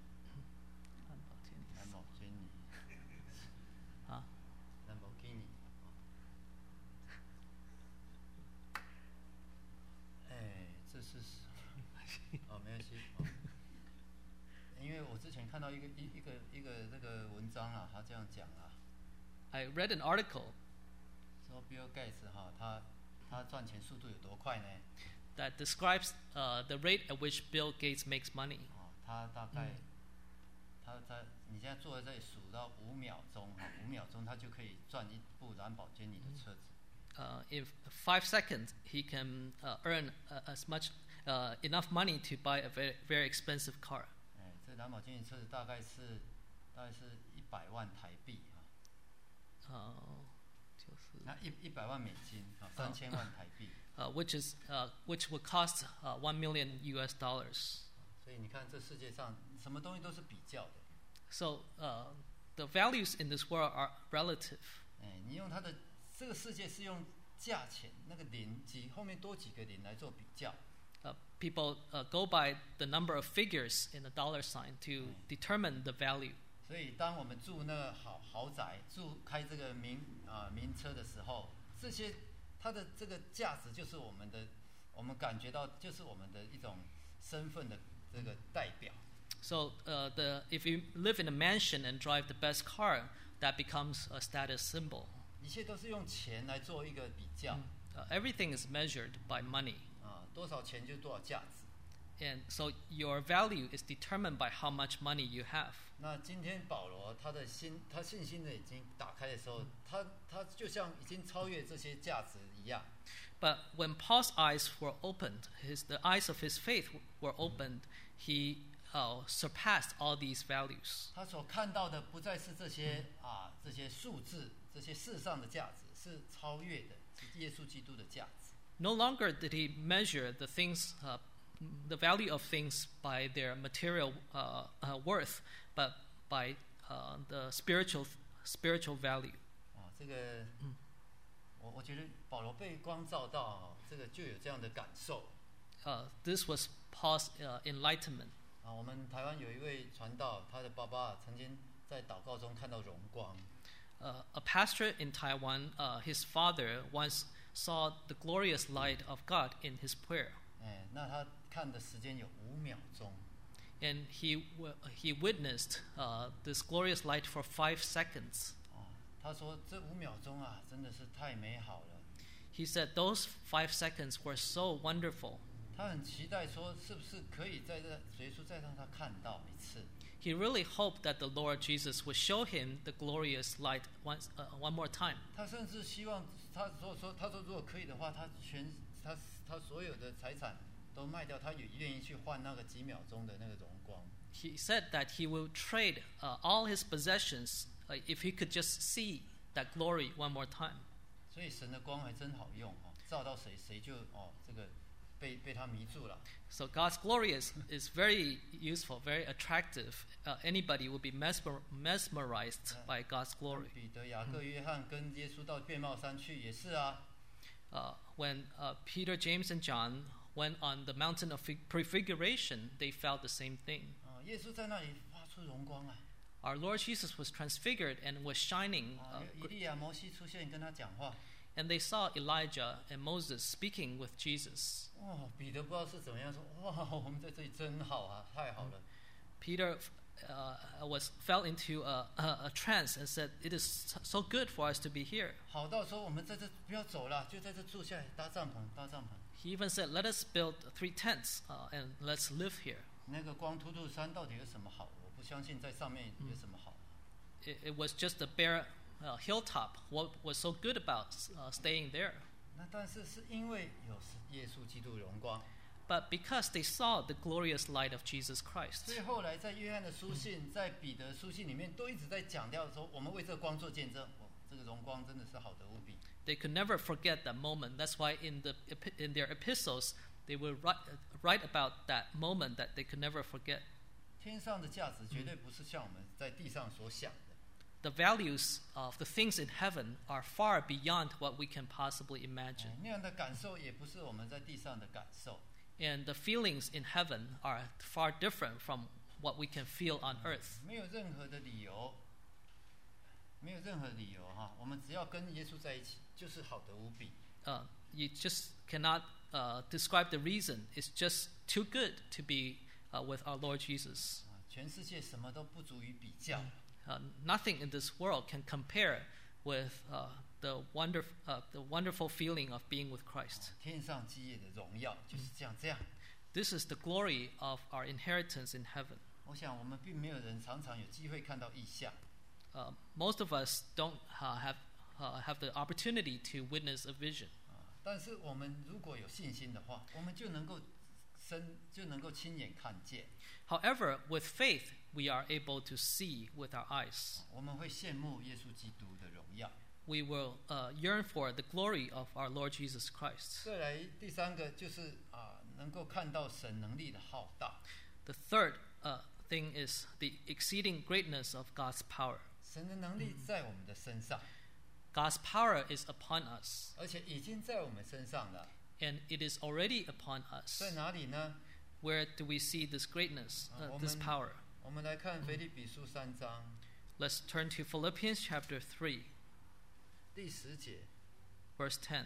兰博基尼， 啊兰博基尼， 前看到一个一一个一个这个文章啊，他这样讲啊， I read an article 说 Bill Gates 哈，他他赚钱速度有多快呢？ that describes uh, the rate at which Bill Gates makes money. 哦，他大概、他在你现在坐在这里数到五秒钟，哈，五秒钟他就可以赚一部兰博基尼的车子。 Uh, in five seconds, he can uh, earn uh, as much uh, enough money to buy a very very expensive car. 哎，这兰博基尼车子大概是大概是一百万台币啊， Uh, 就是那一一百万美金啊，三千万台币。 uh, which is uh, which would cost uh, one million U S dollars. 所以你看，这世界上什么东西都是比较的。 So uh, the values in this world are relative. 哎，你用它的这个世界是用价钱那个零几后面多几个零来做比较。 Uh, people uh, go by the number of figures in the dollar sign to determine the value. 所以，当我们住那个好豪宅、住开这个名啊、呃、名车的时候，这些它的这个价值就是我们的，我们感觉到就是我们的一种身份的这个代表。 So uh, the if you live in a mansion and drive the best car, that becomes a status symbol. 一切都是用钱来做一个比较。 Uh, everything is measured by money. 啊，多少钱就多少价值。 And so your value is determined by how much money you have. 那今天保罗他的心，他信心的已经打开的时候，他他就像已经超越这些价值一样。 But when Paul's eyes were opened, his the eyes of his faith were opened, he uh, surpassed all these values. 他所看到的不再是这些啊这些数字，这些世上的价值，是超越的，是耶稣基督的价值。 No longer did he measure the things, uh, the value of things by their material uh, uh, worth, but by uh, the spiritual spiritual value. 啊，这个，我我觉得保罗被光照到啊，这个就有这样的感受。 Uh, this was Paul's uh, enlightenment. 啊，我们台湾有一位传道，他的爸爸曾经在祷告中看到荣光。 Uh, a pastor in Taiwan, uh, his father once saw the glorious light of God in his prayer, 哎，那他看的时间有五秒钟。 and he w- he witnessed uh, this glorious light for five seconds. 啊，他说这五秒钟啊，真的是太美好了。 He said those five seconds were so wonderful. 他很期待说，是不是可以在这耶稣再让他看到一次？ He really hoped that the Lord Jesus would show him the glorious light once, uh, one more time. 他甚至希望，他说说，他说如果可以的话，他全他他所有的财产都卖掉，他也愿意去换那个几秒钟的那个荣光。 He said that he will trade uh, all his possessions uh, if he could just see that glory one more time. 所以神的光还真好用哦，照到谁谁就哦这个被被他迷住了。 So God's glory is, is very useful, very attractive. Uh, anybody would be mesmer, mesmerized by God's glory. 彼得、雅各、约翰跟耶稣到变貌山去也是啊， Uh, when uh, Peter, James, and John went on the mountain of Fig- prefiguration, they felt the same thing. 啊，耶稣在那里发出荣光啊， Our Lord Jesus was transfigured and was shining, 啊 uh,， 以利亚、摩西出现跟他讲话。 and they saw Elijah and Moses speaking with Jesus. 哦，彼得不知道是怎么样说，哇，我们在这里真好啊，太好了。 Peter uh, was fell into a, a, a trance and said, "It is so good for us to be here." 好到说我们在这不要走了，就在这住下来，搭帐篷，搭帐篷。 He even said, "Let us build three tents uh, and let's live here." 那个光秃秃山到底有什么好？我不相信在上面有什么好。 It, it was just a bare uh, hilltop. What was so good about uh, staying there? 那但是是因为有耶稣基督荣光， But because they saw the glorious light of Jesus Christ. 所以后来在约翰的书信、在彼得书信里面都一直在强调说，我们为这个光做见证。哦，这个荣光真的是好得无比。 They could never forget that moment. That's why in the in their epistles they will write, write about that moment that they could never forget. 天上的价值绝对不是像我们在地上所想的。 The values of the things in heaven are far beyond what we can possibly imagine. 那样的感受也不是我们在地上的感受。 And the feelings in heaven are far different from what we can feel on earth. 没有任何的理由，没有任何理由哈，我们只要跟耶稣在一起，就是好得无比。 Uh, you just cannot uh, describe the reason. It's just too good to be uh, with our Lord Jesus. 啊， 全世界什么都不足以比较。 Uh, nothing in this world can compare with uh, the wonder, uh, the wonderful feeling of being with Christ. 天上基业的荣耀就是这样这样。 This is the glory of our inheritance in heaven. 我想我们并没有人常常有机会看到异象。 Uh, most of us don't uh, have uh, have the opportunity to witness a vision. 但是我们如果有信心的话，我们就能够身就能够亲眼看见。 However, with faith, we are able to see with our eyes. 我们会羡慕耶稣基督的荣耀。 We will uh, yearn for the glory of our Lord Jesus Christ. 再来第三个就是啊，能够看到神能力的浩大。 The third uh, thing is the exceeding greatness of God's power. 神的能力在我们的身上， God's power is upon us, 而且已经在我们身上了。 and it is already upon us. 在哪里呢？ Where do we see this greatness, uh, Uh, this woman- power? 我们来看腓立比书三章 Let's turn to Philippians chapter three, 第十节， verse ten.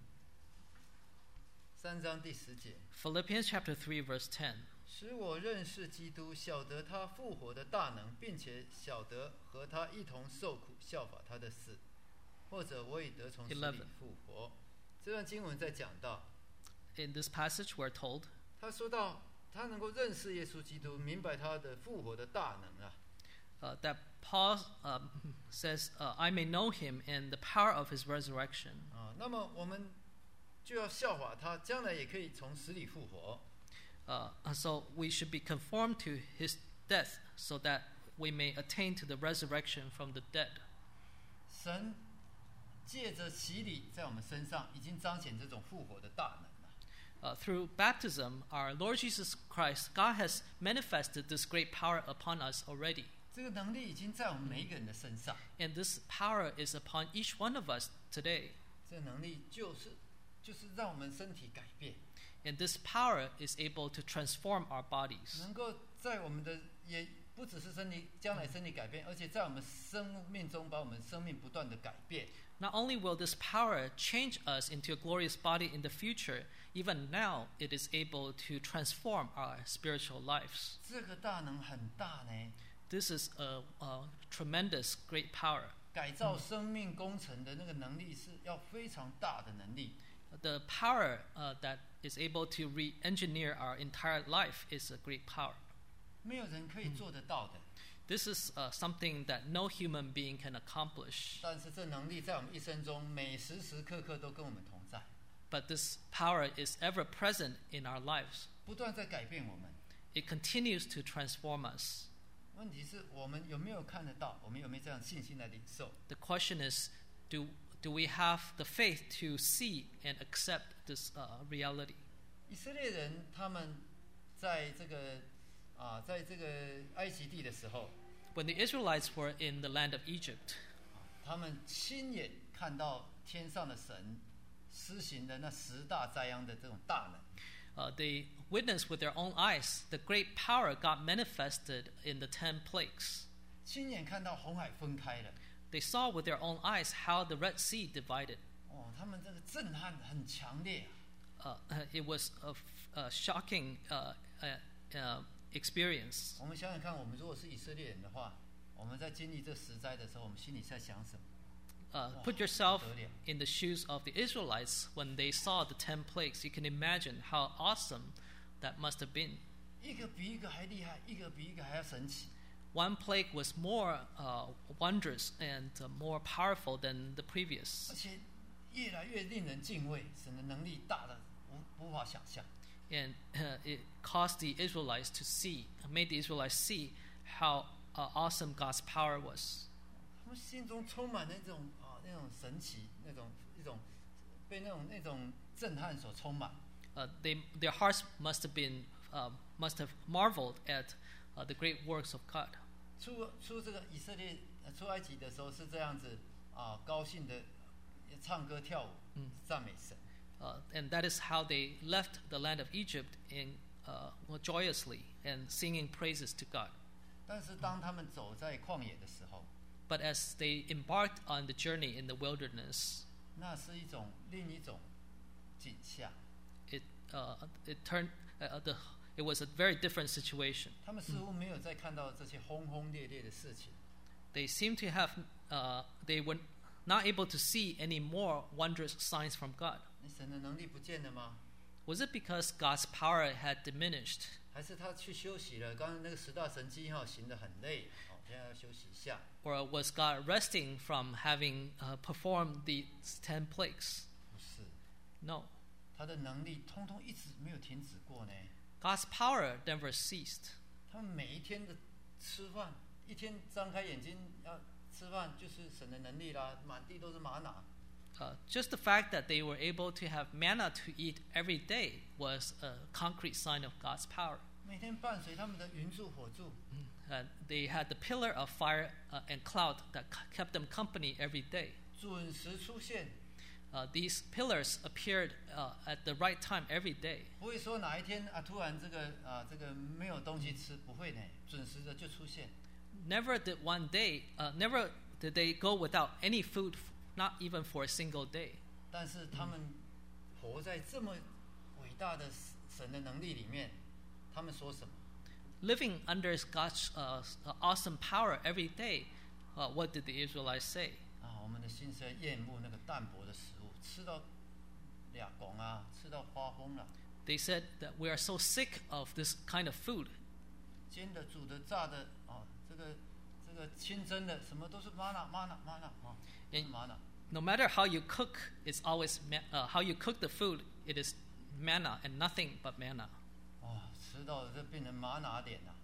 三章第十节。 Philippians chapter three, verse ten. 使我认识基督，晓得他复活的大能，并且晓得和他一同受苦，效法他的死，或者我已得从死里 eleven 复活。这段经文在讲到， In this passage, we're told 他说到他能够认识耶稣基督，明白他的复活的大能啊。 uh, that Paul um, says, uh, I may know him and the power of his resurrection. 啊，那么我们就要效法他，将来也可以从死里复活。 Uh, so we should be conformed to his death so that we may attain to the resurrection from the dead. 神借着洗礼在我们身上，已经彰显这种复活的大能了。 Uh, through baptism, our Lord Jesus Christ, God has manifested this great power upon us already. 这个能力已经在我们每一个人的身上， And this power is upon each one of us today. 这能力就是就是让我们身体改变， And this power is able to transform our bodies. 能够在我们的也不只是身体将来身体改变，而且在我们生命中把我们生命不断的改变。 Not only will this power change us into a glorious body in the future, even now it is able to transform our spiritual lives. 这个大能很大呢， This is a, a tremendous, great power. 改造生命工程的那个能力是要非常大的能力。 The power uh, that is able to re-engineer our entire life is a great power. 没有人可以做得到的。 This is uh, something that no human being can accomplish. 但是这能力在我们一生中每时时刻刻都跟我们同在， But this power is ever present in our lives. 不断在改变我们。 It continues to transform us. 问题是我们有没有看得到？我们有没有这样信心来领受？ The question is, do, do we have the faith to see and accept this uh, reality? 以色列人他们在这个啊，在这个埃及地的时候， When the Israelites were in the land of Egypt, 他们亲眼看到天上的神施行的那十大灾殃的这种大能。 uh, they witnessed with their own eyes the great power God manifested in the ten plagues. 亲眼看到红海分开了， They saw with their own eyes how the Red Sea divided. 哦，他们这个震撼很强烈。 Uh, uh, it was a, f- a shocking uh, uh, uh, experience. 我们想想看，我们如果是以色列人的话，我们在经历这十灾的时候，我们心里在想什么？ Uh, Wow, put yourself 不得了。 in the shoes of the Israelites when they saw the ten plagues. You can imagine how awesome that must have been. 一个比一个还厉害，一个比一个还要神奇。 One plague was more uh, wondrous and uh, more powerful than the previous. 而且越来越令人敬畏，神的能力大的无无法想象。 And uh, it caused the Israelites to see, made the Israelites see how uh, awesome God's power was. 他们心中充满那种啊那种神奇，那种一种被那种那种震撼所充满。 Uh, they, their hearts must have been, uh, must have marveled at uh, the great works of God. 出出这个以色列呃出埃及的时候是这样子啊，高兴的唱歌跳舞， 嗯赞美神。 Uh, and that is how they left the land of Egypt in, uh, well, joyously and singing praises to God. 但是当他们走在旷野的时候， But as they embarked on the journey in the wilderness, 那是一种另一种景象。 it, uh, it turned, uh, the, it was a very different situation. 他们似乎没有再看到这些轰轰烈烈的事情。 They seem to have, uh, they were not able to see any more wondrous signs from God. 那神的能力不见了吗？ Was it because God's power had diminished? 还是他去休息了？刚刚那个十大神迹哈，行得很累，哦，现在要休息一下。 Or was God resting from having uh, performed the ten plagues? 不是， No. 他的能力通通一直没有停止过呢。 God's power never ceased. 他们每一天的吃饭，一天张开眼睛要吃饭，就是神的能力啦，满地都是玛瑙。 Uh, just the fact that they were able to have manna to eat every day was a concrete sign of God's power. 每天伴随他们的云柱火柱， Uh, they had the pillar of fire uh, and cloud that c- kept them company every day. 准时出现， Uh, these pillars appeared uh, at the right time every day. 不会说哪一天啊突然这个啊这个没有东西吃，不会呢，准时的就出现。 Never did one day, uh, never did they go without any food, f- not even for a single day. 但是他们活在这么伟大的神的能力里面，他们说什么？ Living under God's uh, awesome power every day, uh, what did the Israelites say? 啊，我们的心是在厌恶那个淡薄的食物，吃到俩拱啊，吃到发疯了。 They said that we are so sick of this kind of food. 煎的、煮的、炸的，啊，这个这个清蒸的，什么都是玛瑙玛瑙玛瑙啊，都是玛瑙。 No matter how you cook, it's always ma- uh, how you cook the food. It is manna and nothing but manna. 哇，吃到这变成玛瑙脸了。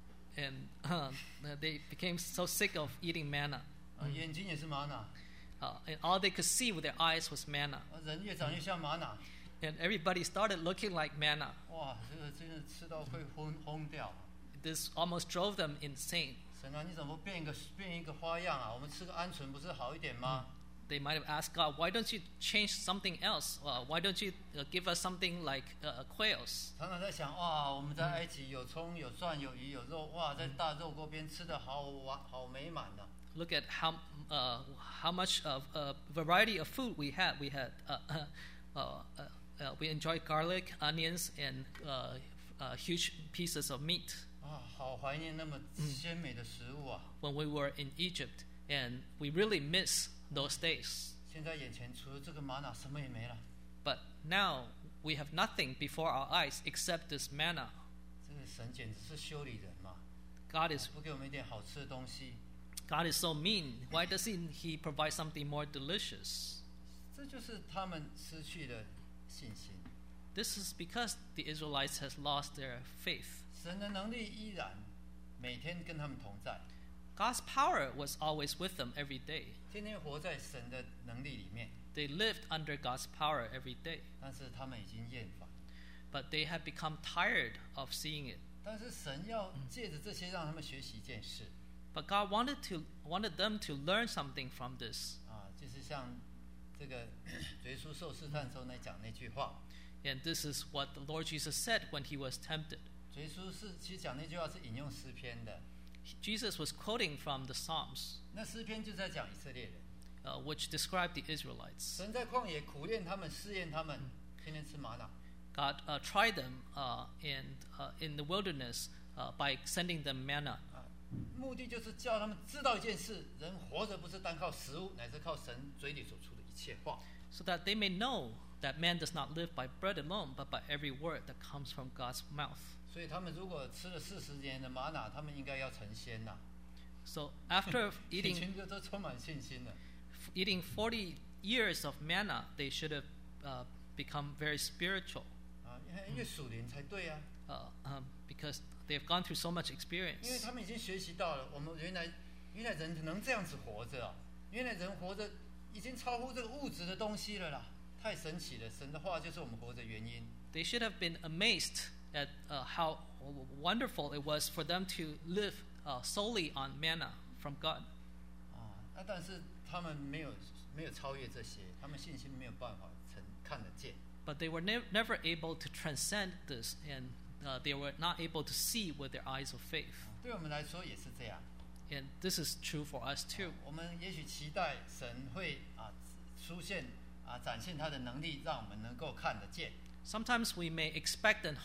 And uh, they became so sick of eating manna. 啊，眼睛也是玛瑙， Uh, and all they could see with their eyes was manna. 啊，人越长越像玛瑙。 And everybody started looking like manna. 哇，这个真的吃到会昏昏掉。 This almost drove them insane. 神啊，你怎么变一个变一个花样啊？我们吃个鹌鹑不是好一点吗？ They might have asked God, why don't you change something else? Uh, why don't you uh, give us something like uh, quails? 常常在想，哇，我们在埃及有葱、有蒜、有鱼、有肉，哇，在大肉锅边吃的好完好美满呢、啊。 Look at how uh, how much of uh, variety of food we had. We had uh, uh, uh, uh, we enjoyed garlic, onions, and uh, uh, huge pieces of meat 啊，好怀念那么鲜美的食物啊！ when we were in Egypt, and we really miss those days. 现在眼前除了这个玛瑙，什么也没了。 But now we have nothing before our eyes except this manna. 这个神简直是修理人嘛！ God is 不给我们一点好吃的东西， God is so mean. Why doesn't He provide something more delicious? 这就是他们失去了信心。 This is because the Israelites has lost their faith. 神的能力依然每天跟他们同在， God's power was always with them every day. 天天活在神的能力里面， They lived under God's power every day. 但是他们已经厌烦。 But they had become tired of seeing it. 但是神要借着这些让他们学习一件事 But God wanted to wanted them to learn something from this. 啊，就是像这个耶稣受试探的时候那讲那句话。 And this is what the Lord Jesus said when He was tempted. 耶稣是其实讲那句话是引用诗篇的， Jesus was quoting from the Psalms, 那诗篇就在讲以色列人， uh, which described the Israelites. 神在旷野苦练他们，试验他们，天天吃玛瑙。 God uh, tried them uh, in, uh, in the wilderness uh, by sending them manna. 啊，目的就是叫他们知道一件事：人活着不是单靠食物，乃是靠神嘴里所出的一切话。 So that they may know that man does not live by bread alone, but by every word that comes from God's mouth. 所以他们如果吃了四十年的玛瑙，他们应该要成仙呐、 So after 一 eating 群就都充满信心了。 eating forty years of manna, they should have uh, become very spiritual 啊，因为越属灵才对啊， uh, um, because they've gone through so much 因为 experience. 他们已经学习到了，我们原来原来人能这样子活着啊，原来人活着已经超乎这个物质的东西了啦，太神奇了！神的话就是我们活着原因。 They should have been amazed at uh, how wonderful it was for them to live uh, solely on manna from God. 啊，那但是他们没有没有超越这些，他们信心没有办法成看得见。 But they were ne- never able to transcend this, and uh, they were not able to see with their eyes of faith. 对我们来说也是这样。 And this is true for us too. 我们也许期待神会啊出现啊展现他的能力，让我们能够看得见。 Sometimes we may expect and hope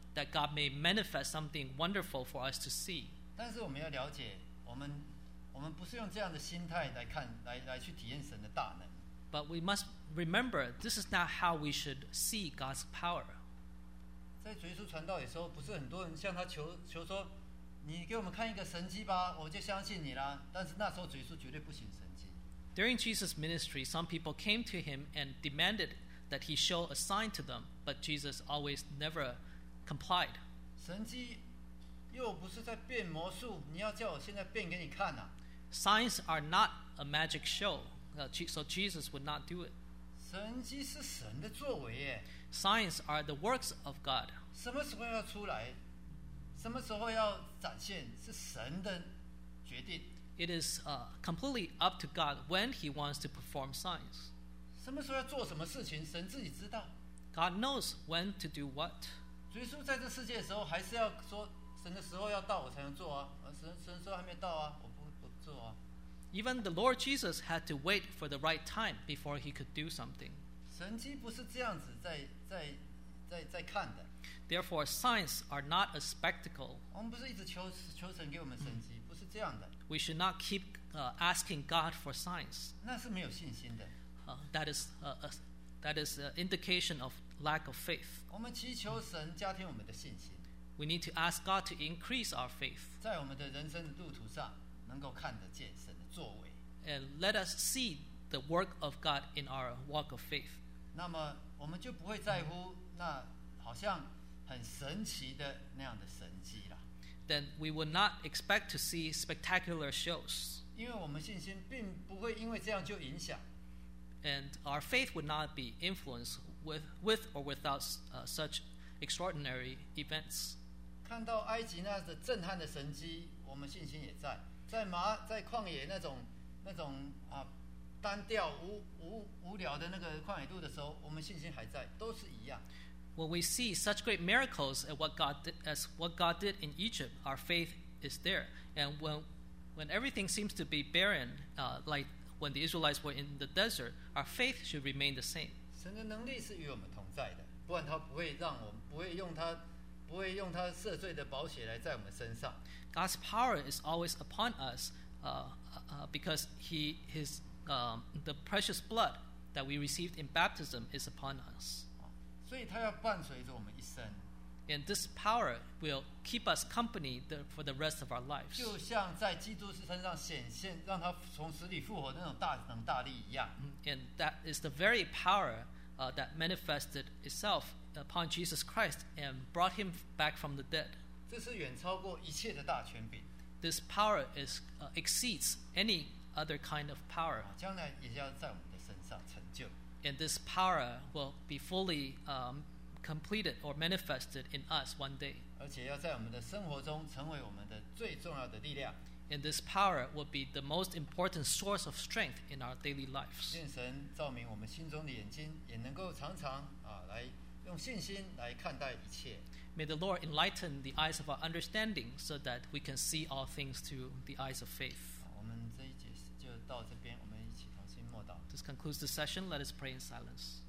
that God may manifest something wonderful for us to see. 但是我们要了解，我们我们不是用这样的心态来看，来来去体验神的大能。 But we must remember, this is not how we should see God's power. 在主耶稣传道的时候，不是很多人向他求求说，你给我们看一个神迹吧，我就相信你啦。但是那时候主耶稣绝对不行神迹。 During Jesus' ministry, some people came to him and demanded that he show a sign to them, but Jesus always never complied. 神迹又不是在变魔术，你要叫我现在变给你看啊。 Signs are not a magic show, uh, so Jesus would not do it. 神迹是神的作为耶。 Signs are the works of God. 什么时候要出来，什么时候要展现，是神的决定。 It is uh, completely up to God when he wants to perform signs. 什么时候要做什么事情，神自己知道。 God knows when to do what. 主耶稣在这世界的时候，还是要说神的时候要到，我才能做啊。神神时候还没到啊，我不不做啊。 Even the Lord Jesus had to wait for the right time before he could do something. 神迹不是这样子在在在在看的。 Therefore, signs are not a spectacle. 我们不是一直求求神给我们神迹，不是这样的。 We should not keep uh, asking God for signs. 那是没有信心的。 Uh, that is uh, a, that is an indication of lack of faith. 我们祈求神加添我们的信心。 We need to ask God to increase our faith. 在我们的人生的路途上，能够看得见神的作为。 And let us see the work of God in our walk of faith. 那么我们就不会在乎那好像很神奇的那样的神迹了。 Then we would not expect to see spectacular shows. 因为我们信心并不会因为这样就影响。 And our faith would not be influenced with, with or without uh, such extraordinary events. 看到埃及那的震撼的神迹，我们信心也在。在马在旷野那种那种啊单调无无无聊的那个旷野路的时候，我们信心还在，都是一样。 When we see such great miracles as what God did, as what God did in Egypt, our faith is there. And when when everything seems to be barren, uh, like when the Israelites were in the desert, our faith should remain the same. 神的能力是与我们同在的，不然他不会让我们不会用他不会用他赦罪的宝血来在我们身上。 God's power is always upon us uh, uh, because He His um, the precious blood that we received in baptism is upon us. 所以他要伴随着我们一生。 And this power will keep us company the, for the rest of our lives. 就像在基督身上显现，让他从死里复活的那种大能大力一样。 And that is the very power uh, that manifested itself upon Jesus Christ and brought him back from the dead. 这是远超过一切的大权柄。 This power is uh, exceeds any other kind of power. 将来也要在我们的身上成就。 And this power will be fully um, completed or manifested in us one day. 而且要在我们的生活中成为我们的最重要的力量。 And this power will be the most important source of strength in our daily lives. 愿神照明我们心中的眼睛，也能够常常啊来用信心来看待一切。 May the Lord enlighten the eyes of our understanding so that we can see all things through the eyes of faith. 我们这一节就到这边，我们一起同心默祷。 This concludes the session. Let us pray in silence.